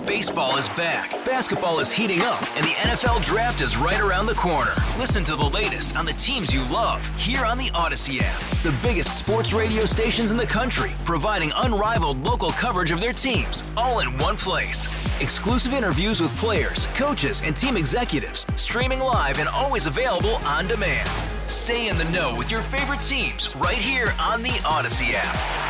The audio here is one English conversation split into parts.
Baseball is back, basketball is heating up, and the NFL Draft is right around the corner. Listen to the latest on the teams you love here on the Odyssey app. The biggest sports radio stations in the country, providing unrivaled local coverage of their teams, all in one place. Exclusive interviews with players, coaches, and team executives, streaming live and always available on demand. Stay in the know with your favorite teams right here on the Odyssey app.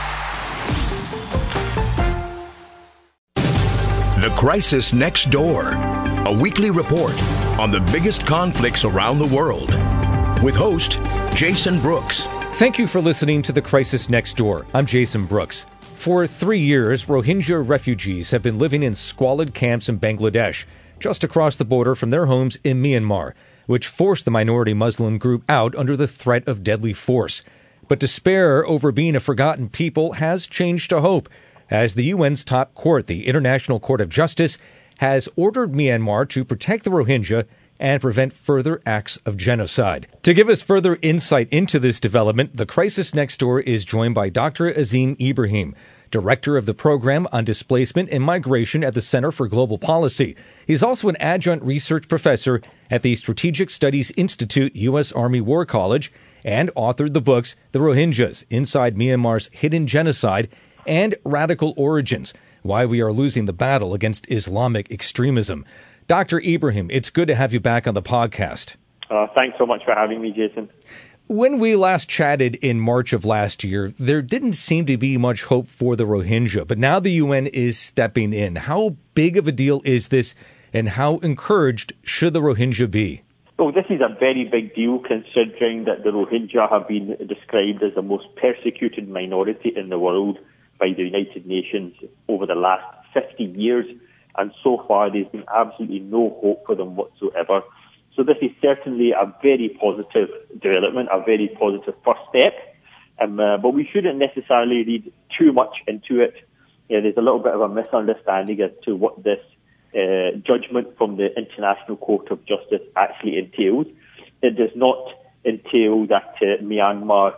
The Crisis Next Door, a weekly report on the biggest conflicts around the world, with host Jason Brooks. Thank you for listening to The Crisis Next Door. I'm Jason Brooks. For 3 years, Rohingya refugees have been living in squalid camps in Bangladesh, just across the border from their homes in Myanmar, which forced the minority Muslim group out under the threat of deadly force. But despair over being a forgotten people has changed to hope, as the UN's top court, the International Court of Justice, has ordered Myanmar to protect the Rohingya and prevent further acts of genocide. To give us further insight into this development, The Crisis Next Door is joined by Dr. Azim Ibrahim, Director of the Program on Displacement and Migration at the Center for Global Policy. He's also an adjunct research professor at the Strategic Studies Institute, U.S. Army War College, and authored the books The Rohingyas, Inside Myanmar's Hidden Genocide, and Radical Origins, Why We Are Losing the Battle Against Islamic Extremism. Dr. Ibrahim, it's good to have you back on the podcast. Thanks so much for having me, Jason. When we last chatted in March of last year, there didn't seem to be much hope for the Rohingya, but now the UN is stepping in. How big of a deal is this, and how encouraged should the Rohingya be? Well, this is a very big deal, considering that the Rohingya have been described as the most persecuted minority in the world by the United Nations over the last 50 years, and so far there's been absolutely no hope for them whatsoever. So this is certainly a very positive development, a very positive first step, but we shouldn't necessarily read too much into it. There's a little bit of a misunderstanding as to what this judgment from the International Court of Justice actually entails. It does not entail that Myanmar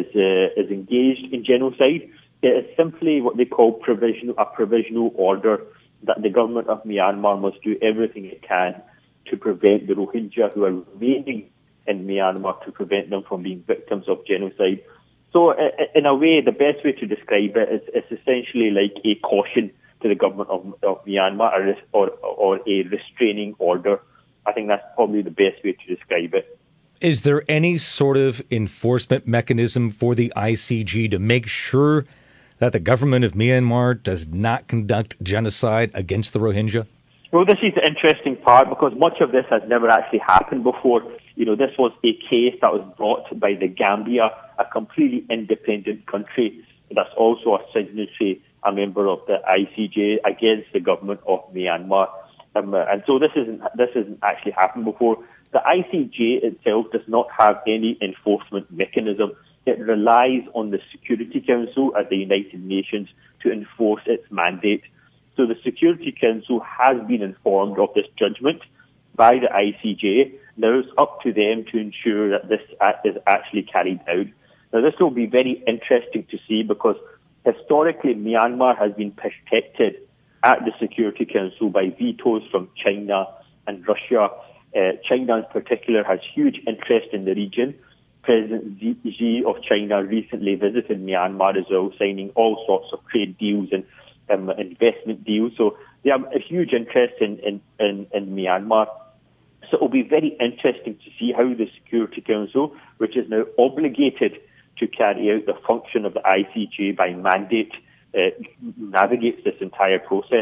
is engaged in genocide. It is simply what they call a provisional order that the government of Myanmar must do everything it can to prevent the Rohingya who are remaining in Myanmar, to prevent them from being victims of genocide. So in a way, the best way to describe it is essentially like a caution to the government of Myanmar, or a restraining order. I think that's probably the best way to describe it. Is there any sort of enforcement mechanism for the ICJ to make sure that the government of Myanmar does not conduct genocide against the Rohingya? Well, this is the interesting part, because much of this has never actually happened before. This was a case that was brought by the Gambia, a completely independent country that's also a signatory, a member of the ICJ, against the government of Myanmar. And so this hasn't actually happened before. The ICJ itself does not have any enforcement mechanism. It relies on the Security Council at the United Nations to enforce its mandate. So the Security Council has been informed of this judgment by the ICJ. Now it's up to them to ensure that this is actually carried out. Now this will be very interesting to see, because historically Myanmar has been protected at the Security Council by vetoes from China and Russia. China in particular has huge interest in the region. President Xi of China recently visited Myanmar as well, signing all sorts of trade deals and investment deals. So they have a huge interest in Myanmar. So it will be very interesting to see how the Security Council, which is now obligated to carry out the function of the ICJ by mandate, navigates this entire process.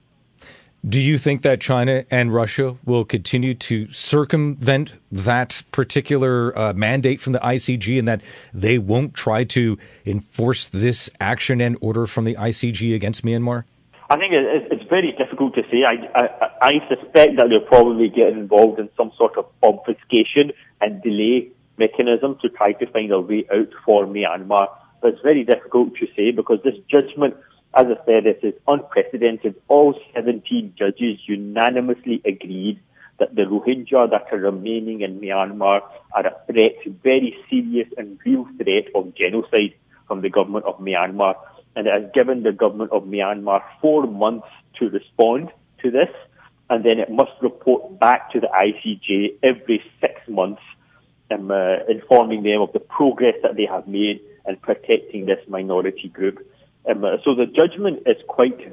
Do you think that China and Russia will continue to circumvent that particular mandate from the ICJ, and that they won't try to enforce this action and order from the ICJ against Myanmar? I think it's very difficult to say. I suspect that they'll probably get involved in some sort of obfuscation and delay mechanism to try to find a way out for Myanmar. But it's very difficult to say, because this judgment, as I said, it is unprecedented. All 17 judges unanimously agreed that the Rohingya that are remaining in Myanmar are a threat, very serious and real threat of genocide from the government of Myanmar. And it has given the government of Myanmar 4 months to respond to this, and then it must report back to the ICJ every 6 months, informing them of the progress that they have made in protecting this minority group. So the judgment is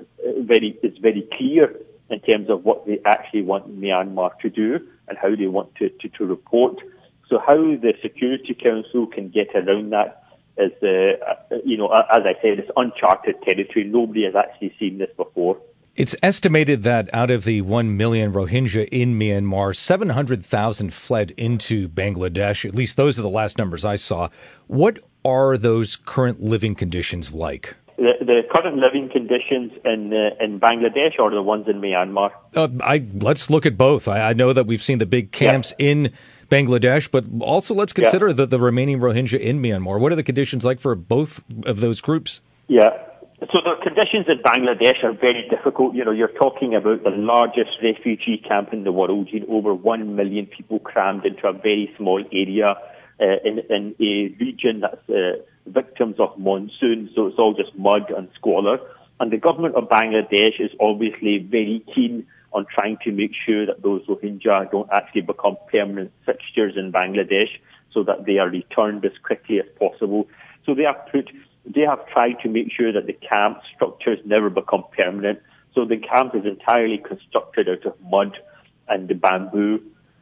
very clear in terms of what they actually want Myanmar to do and how they want to report. So how the Security Council can get around that is, as I said, it's uncharted territory. Nobody has actually seen this before. It's estimated that out of the 1 million Rohingya in Myanmar, 700,000 fled into Bangladesh. At least those are the last numbers I saw. What are those current living conditions like? The current living conditions in Bangladesh or the ones in Myanmar? Let's look at both. I know that we've seen the big camps in Bangladesh, but also let's consider the remaining Rohingya in Myanmar. What are the conditions like for both of those groups? Yeah. So the conditions in Bangladesh are very difficult. You're talking about the largest refugee camp in the world. Over 1 million people crammed into a very small area in a region that's victims of monsoon. So it's all just mud and squalor. And the government of Bangladesh is obviously very keen on trying to make sure that those Rohingya don't actually become permanent fixtures in Bangladesh, so that they are returned as quickly as possible. So they have tried to make sure that the camp structures never become permanent. So the camp is entirely constructed out of mud and the bamboo.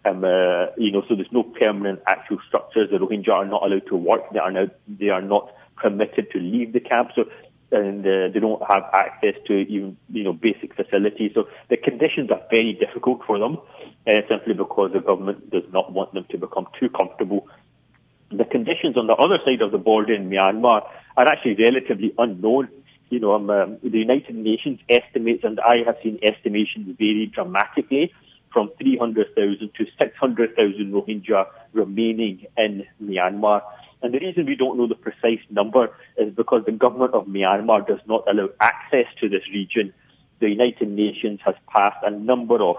So there's no permanent actual structures. The Rohingya are not allowed to work. They are not permitted to leave the camp. So they don't have access to even basic facilities. So the conditions are very difficult for them, simply because the government does not want them to become too comfortable. The conditions on the other side of the border in Myanmar are actually relatively unknown. The United Nations estimates, and I have seen estimations vary dramatically, from 300,000 to 600,000 Rohingya remaining in Myanmar. And the reason we don't know the precise number is because the government of Myanmar does not allow access to this region. The United Nations has passed a number of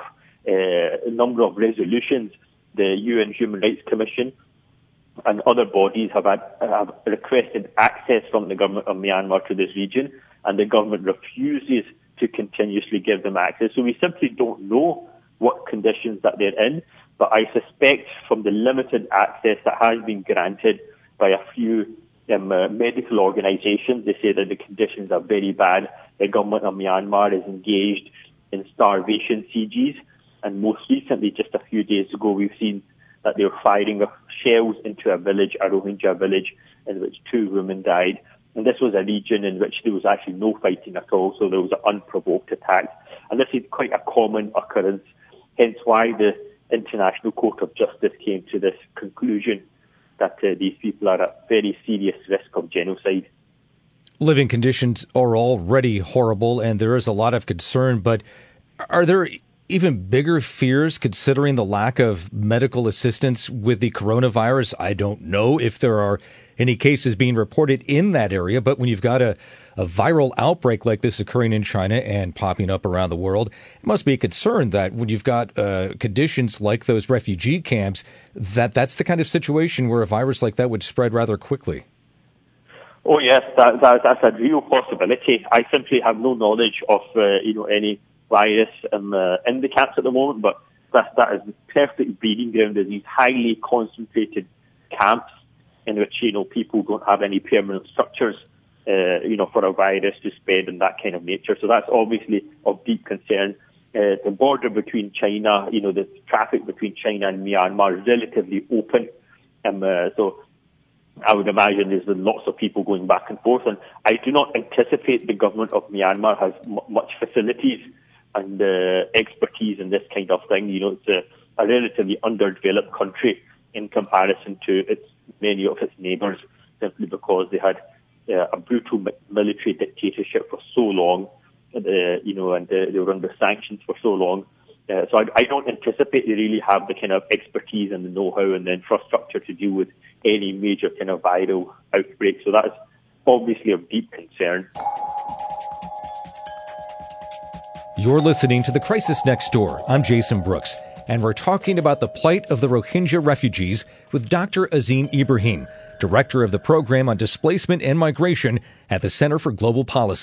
resolutions. The UN Human Rights Commission and other bodies have requested access from the government of Myanmar to this region, and the government refuses to continuously give them access. So we simply don't know what conditions that they're in, but I suspect from the limited access that has been granted by a few medical organizations, they say that the conditions are very bad. The government of Myanmar is engaged in starvation sieges, and most recently, just a few days ago, we've seen that they were firing shells into a Rohingya village, in which 2 women died. And this was a region in which there was actually no fighting at all, so there was an unprovoked attack. And this is quite a common occurrence, hence why the International Court of Justice came to this conclusion that these people are at very serious risk of genocide. Living conditions are already horrible, and there is a lot of concern, but are there even bigger fears considering the lack of medical assistance with the coronavirus? I don't know if there are any cases being reported in that area, but when you've got a viral outbreak like this occurring in China and popping up around the world, it must be a concern that when you've got conditions like those refugee camps, that's the kind of situation where a virus like that would spread rather quickly. Oh yes, that's a real possibility. I simply have no knowledge of any virus in the camps at the moment, but that is the perfect breeding ground of these highly concentrated camps in which people don't have any permanent structures, for a virus to spread in that kind of nature. So that's obviously of deep concern. The border between China, the traffic between China and Myanmar is relatively open, so I would imagine there's lots of people going back and forth, and I do not anticipate the government of Myanmar has much facilities and expertise in this kind of thing. It's a relatively underdeveloped country in comparison to many of its neighbours, simply because they had a brutal military dictatorship for so long, and they were under sanctions for so long. So I don't anticipate they really have the kind of expertise and the know-how and the infrastructure to deal with any major kind of viral outbreak. So that's obviously of deep concern. You're listening to The Crisis Next Door. I'm Jason Brooks, and we're talking about the plight of the Rohingya refugees with Dr. Azim Ibrahim, Director of the Program on Displacement and Migration at the Center for Global Policy.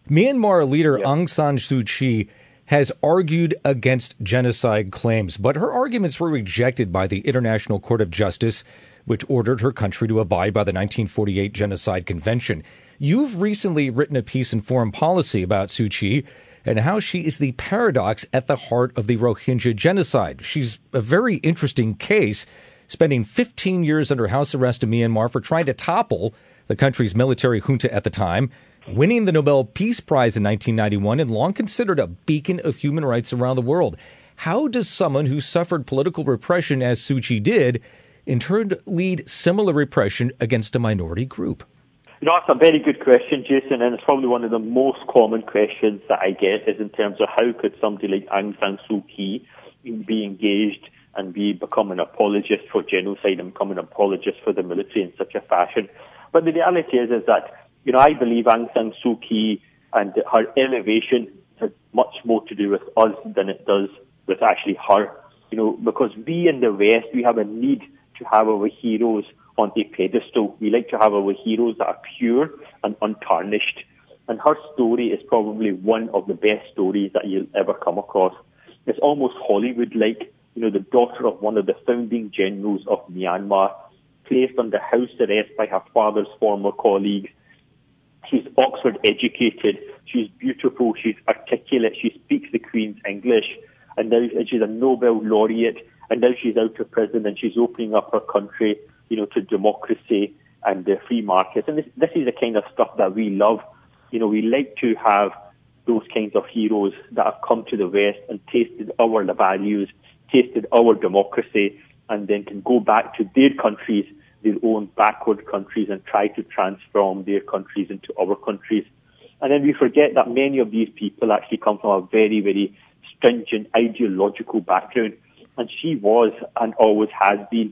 Myanmar leader Aung San Suu Kyi has argued against genocide claims, but her arguments were rejected by the International Court of Justice, which ordered her country to abide by the 1948 Genocide Convention. You've recently written a piece in Foreign Policy about Suu Kyi and how she is the paradox at the heart of the Rohingya genocide. She's a very interesting case, spending 15 years under house arrest in Myanmar for trying to topple the country's military junta at the time, winning the Nobel Peace Prize in 1991, and long considered a beacon of human rights around the world. How does someone who suffered political repression, as Suu Kyi did, in turn lead similar repression against a minority group? That's a very good question, Jason, and it's probably one of the most common questions that I get is in terms of how could somebody like Aung San Suu Kyi be engaged and become an apologist for genocide and become an apologist for the military in such a fashion. But the reality is that, I believe Aung San Suu Kyi and her elevation has much more to do with us than it does with actually her. Because we in the West, we have a need to have our heroes on a pedestal. We like to have our heroes that are pure and untarnished. And her story is probably one of the best stories that you'll ever come across. It's almost Hollywood-like. The daughter of one of the founding generals of Myanmar, placed under house arrest by her father's former colleagues. She's Oxford educated, she's beautiful, she's articulate, she speaks the Queen's English, and now she's a Nobel laureate, and now she's out of prison and she's opening up her country, to democracy and the free markets. And this is the kind of stuff that we love. We like to have those kinds of heroes that have come to the West and tasted our values, tasted our democracy, and then can go back to their countries, their own backward countries, and try to transform their countries into our countries. And then we forget that many of these people actually come from a very, very stringent ideological background. And she was and always has been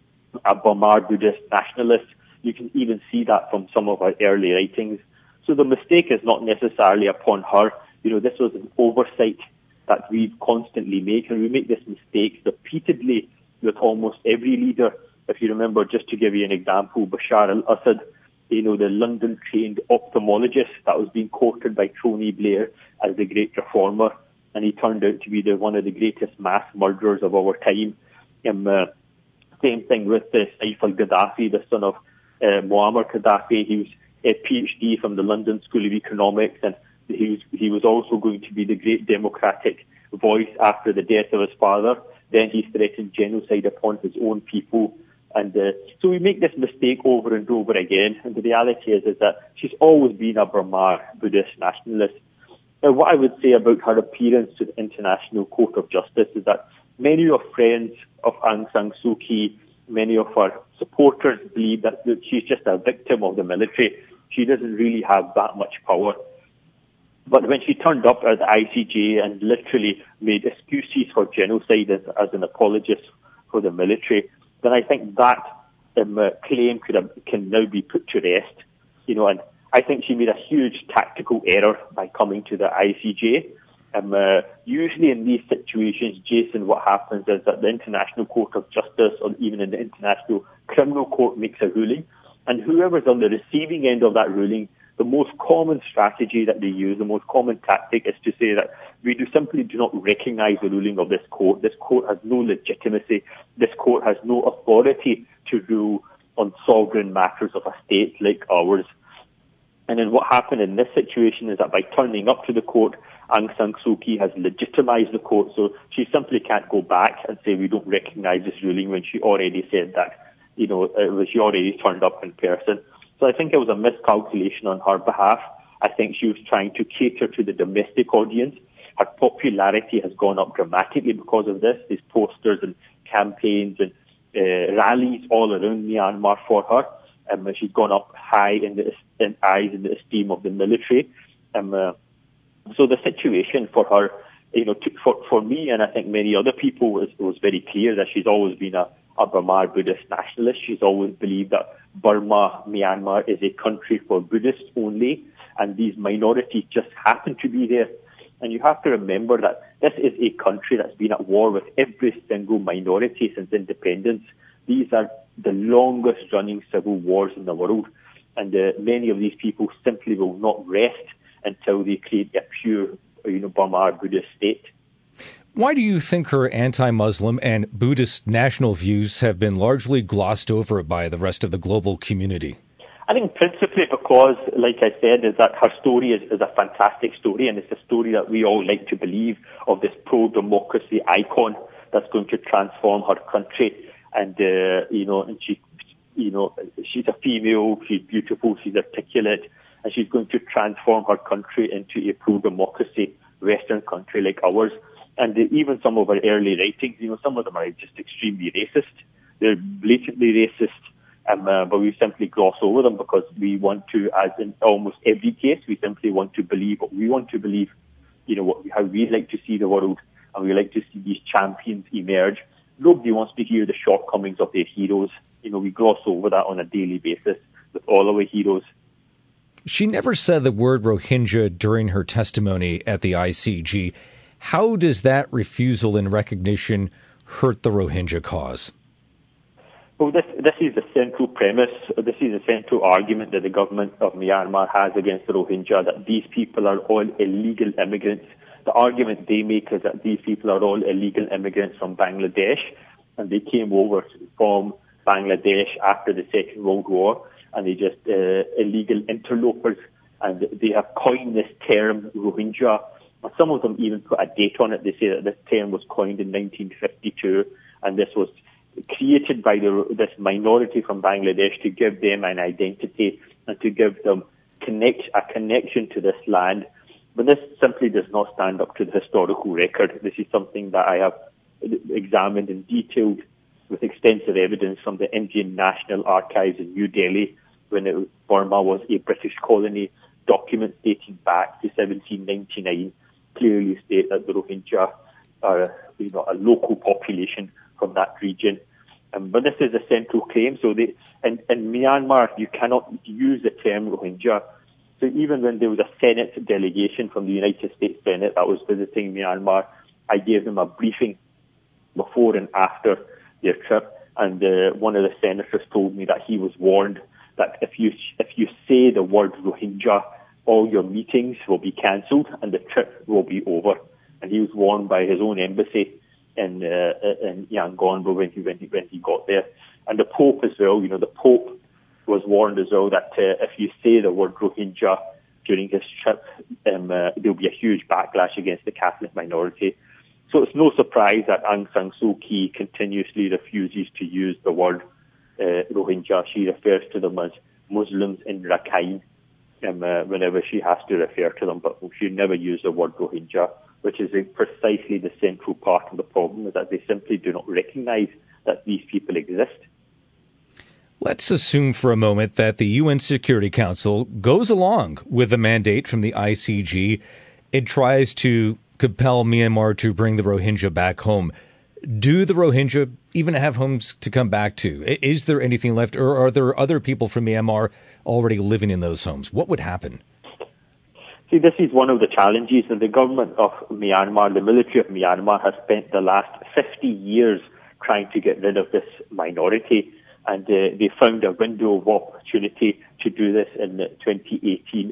a Burma Buddhist nationalist. You can even see that from some of her early writings. So the mistake is not necessarily upon her. This was an oversight that we constantly make, and we make this mistake repeatedly with almost every leader. If you remember, just to give you an example, Bashar al-Assad, the London-trained ophthalmologist that was being quoted by Tony Blair as the great reformer, and he turned out to be one of the greatest mass murderers of our time. Same thing with Saif al-Gaddafi, the son of Muammar Gaddafi. He was a PhD from the London School of Economics, and he was also going to be the great democratic voice after the death of his father. Then he threatened genocide upon his own people. And so we make this mistake over and over again. And the reality is that she's always been a Burma Buddhist nationalist. Now, what I would say about her appearance to the International Court of Justice is that many of friends of Aung San Suu Kyi, many of her supporters believe that she's just a victim of the military. She doesn't really have that much power. But when she turned up at the ICJ and literally made excuses for genocide as an apologist for the military, then I think that claim can now be put to rest. And I think she made a huge tactical error by coming to the ICJ. Usually in these situations, Jason, what happens is that the International Court of Justice or even in the International Criminal Court makes a ruling, and whoever's on the receiving end of that ruling, the most common strategy that they use, the most common tactic is to say that we simply do not recognize the ruling of this court. This court has no legitimacy. This court has no authority to rule on sovereign matters of a state like ours. And then what happened in this situation is that by turning up to the court, Aung San Suu Kyi has legitimized the court, so she simply can't go back and say we don't recognize this ruling when she already said that, she already turned up in person. So I think it was a miscalculation on her behalf. I think she was trying to cater to the domestic audience. Her popularity has gone up dramatically because of this. These posters and campaigns and rallies all around Myanmar for her. She's gone up high in the eyes and the esteem of the military. So the situation for her, for me and I think many other people was very clear that she's always been a Burma Buddhist nationalist. She's always believed that Burma, Myanmar, is a country for Buddhists only, and these minorities just happen to be there. And you have to remember that this is a country that's been at war with every single minority since independence. These are the longest running civil wars in the world, and many of these people simply will not rest until they create a pure, Burma Buddhist state. Why do you think her anti-Muslim and Buddhist national views have been largely glossed over by the rest of the global community? I think principally because, like I said, is that her story is a fantastic story, and it's a story that we all like to believe, of this pro-democracy icon that's going to transform her country. And, and she's a female, she's beautiful, she's articulate, and she's going to transform her country into a pro-democracy Western country like ours. And even some of her early writings, some of them are just extremely racist. They're blatantly racist, but we simply gloss over them because we want to, as in almost every case, we simply want to believe what we want to believe, how we like to see the world, and we like to see these champions emerge. Nobody wants to hear the shortcomings of their heroes. We gloss over that on a daily basis with all our heroes. She never said the word Rohingya during her testimony at the ICG. How does that refusal and recognition hurt the Rohingya cause? Well, this is the central premise. This is the central argument that the government of Myanmar has against the Rohingya, that these people are all illegal immigrants. The argument they make is that these people are all illegal immigrants from Bangladesh, and they came over from Bangladesh after the Second World War, and they just illegal interlopers, and they have coined this term Rohingya. Some of them even put a date on it. They say that this term was coined in 1952, and this was created by this minority from Bangladesh to give them an identity and to give them a connection to this land. But this simply does not stand up to the historical record. This is something that I have examined and detailed with extensive evidence from the Indian National Archives in New Delhi when Burma was a British colony. Documents dating back to 1799 clearly state that the Rohingya are a local population from that region. But this is a central claim. So in Myanmar, you cannot use the term Rohingya. So even when there was a Senate delegation from the United States Senate that was visiting Myanmar, I gave them a briefing before and after their trip. And one of the senators told me that he was warned that if you say the word Rohingya, all your meetings will be cancelled and the trip will be over. And he was warned by his own embassy in Yangon when he got there. And the Pope as well, the Pope was warned as well that if you say the word Rohingya during his trip, there'll be a huge backlash against the Catholic minority. So it's no surprise that Aung San Suu Kyi continuously refuses to use the word Rohingya. She refers to them as Muslims in Rakhine whenever she has to refer to them, but she never used the word Rohingya, which is precisely the central part of the problem, is that they simply do not recognize that these people exist. Let's assume for a moment that the UN Security Council goes along with the mandate from the ICG. It tries to compel Myanmar to bring the Rohingya back home. Do the Rohingya even have homes to come back to? Is there anything left, or are there other people from Myanmar already living in those homes? What would happen? See, this is one of the challenges, and the government of Myanmar, the military of Myanmar, has spent the last 50 years trying to get rid of this minority, and they found a window of opportunity to do this in 2017,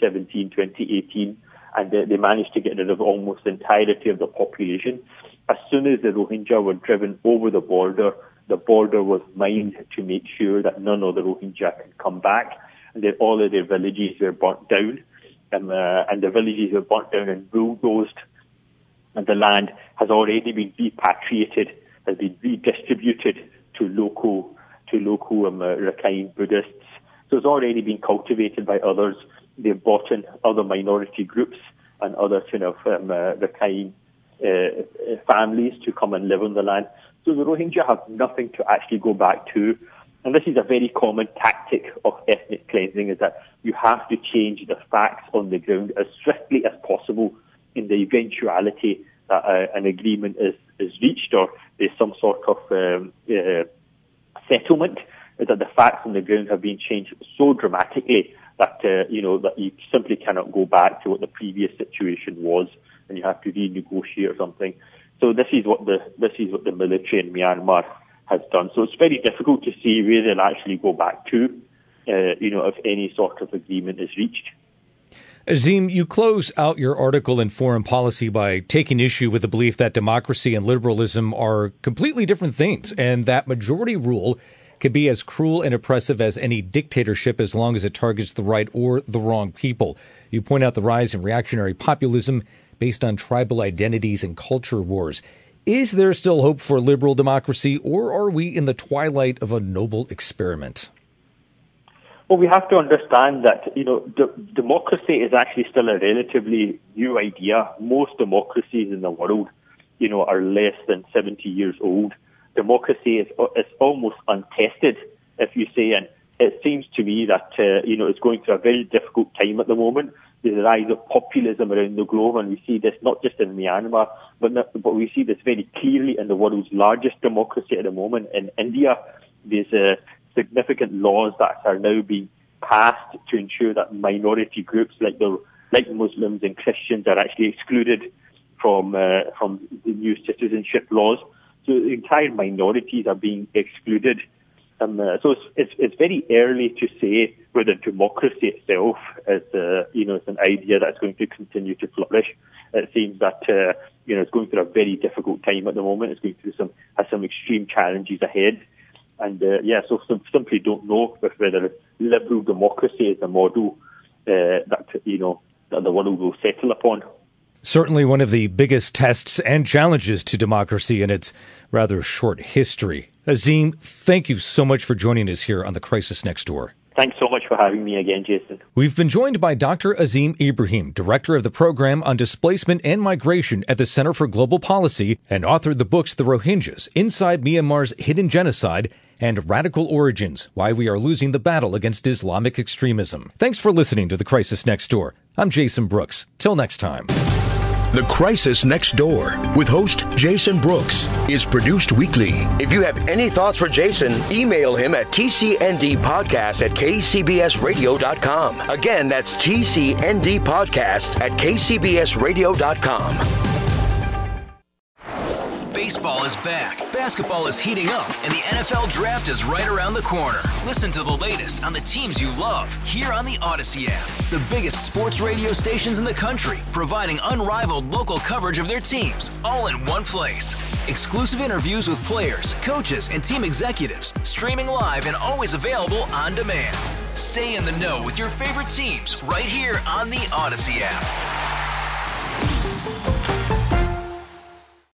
2018, and they managed to get rid of almost the entirety of the population. As soon as the Rohingya were driven over the border was mined to make sure that none of the Rohingya could come back, and that all of their villages were burnt down, and the villages were burnt down and bulldozed, and the land has already been repatriated, has been redistributed to local Rakhine Buddhists. So it's already been cultivated by others. They've brought in other minority groups and other kind of Rakhine families to come and live on the land. So the Rohingya have nothing to actually go back to. And this is a very common tactic of ethnic cleansing, is that you have to change the facts on the ground as swiftly as possible in the eventuality that an agreement is reached or there's some sort of settlement, that the facts on the ground have been changed so dramatically that that you simply cannot go back to what the previous situation was, and you have to renegotiate or something. So this is what the military in Myanmar has done. So it's very difficult to see where they'll actually go back to, if any sort of agreement is reached. Azim, you close out your article in Foreign Policy by taking issue with the belief that democracy and liberalism are completely different things, and that majority rule can be as cruel and oppressive as any dictatorship as long as it targets the right or the wrong people. You point out the rise in reactionary populism based on tribal identities and culture wars. Is there still hope for liberal democracy, or are we in the twilight of a noble experiment? Well, we have to understand that, democracy is actually still a relatively new idea. Most democracies in the world, are less than 70 years old. Democracy is almost untested, if you say, and it seems to me that, it's going through a very difficult time at the moment. There's a rise of populism around the globe, and we see this not just in Myanmar, but we see this very clearly in the world's largest democracy at the moment, in India. There's significant laws that are now being passed to ensure that minority groups like Muslims and Christians are actually excluded from the new citizenship laws. So the entire minorities are being excluded. So it's very early to say whether democracy itself is it's an idea that's going to continue to flourish. It seems that it's going through a very difficult time at the moment. It's going through some extreme challenges ahead. And simply don't know whether liberal democracy is a model that the world will settle upon. Certainly one of the biggest tests and challenges to democracy in its rather short history. Azim, thank you so much for joining us here on The Crisis Next Door. Thanks so much for having me again, Jason. We've been joined by Dr. Azim Ibrahim, director of the program on displacement and migration at the Center for Global Policy, and authored the books The Rohingyas, Inside Myanmar's Hidden Genocide, and Radical Origins, Why We Are Losing the Battle Against Islamic Extremism. Thanks for listening to The Crisis Next Door. I'm Jason Brooks. Till next time. The Crisis Next Door with host Jason Brooks is produced weekly. If you have any thoughts for Jason, email him at tcndpodcast@kcbsradio.com. Again, that's tcndpodcast@kcbsradio.com. Baseball is back, basketball is heating up, and the NFL Draft is right around the corner. Listen to the latest on the teams you love here on the Odyssey app. The biggest sports radio stations in the country, providing unrivaled local coverage of their teams, all in one place. Exclusive interviews with players, coaches, and team executives, streaming live and always available on demand. Stay in the know with your favorite teams right here on the Odyssey app.